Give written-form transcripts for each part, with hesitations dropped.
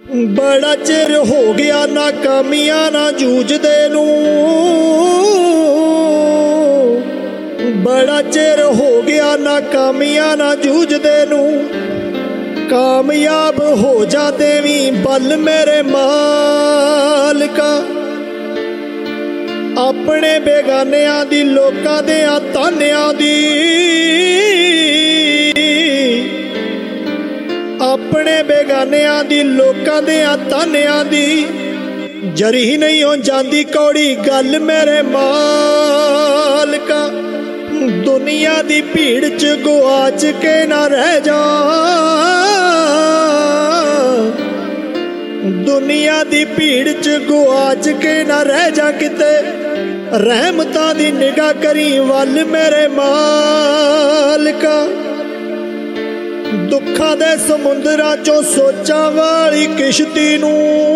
बड़ा चिर हो गया नाकामियां ना जूझदे नूं, बड़ा चिर हो गया नाकामियां ना जूझदे नूं। कामयाब हो जा देवी बल मेरे मालिका, अपने बेगानियां दी लोकां देयां तानियां दी, अपने बेगानियां दी लोकां देयां तानियां दी। जरी नहीं हो जांदी कौड़ी गल मेरे मालिका, दुनिया दी भीड़ च गुआच के ना रह जा, दुनिया दी भीड़ च गुआच के ना रह जा किते। रहमतां दी निगाह करी वल मेरे मालिका, दुखां दे समुंदरां चों सोचां वाली किश्ती नूं,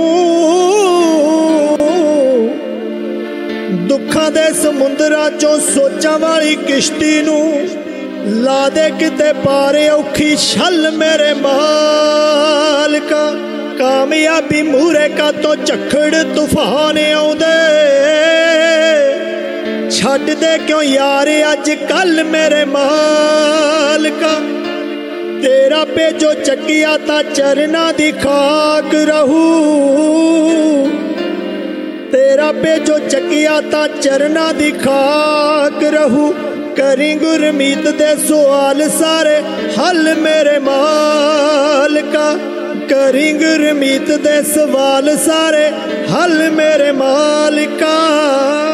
दुखां दे समुंदरां चों सोचां वाली किश्ती नूं। ला दे किते पारे औखी छल मेरे मालिका, कामयाबी मूरे का तो झक्खड़ तूफान आउंदे। छड्ड दे क्यों यार अज कल मेरे मालिका, तेरा भेजो चकिया ता चरना दी खाक रहू, तेरा भेजो चकिया ता चरना दी खाक रहू। करी गुरमीत दे सवाल सारे हल मेरे मालिका, करी गुरमीत दे सवाल सारे हल मेरे मालिका।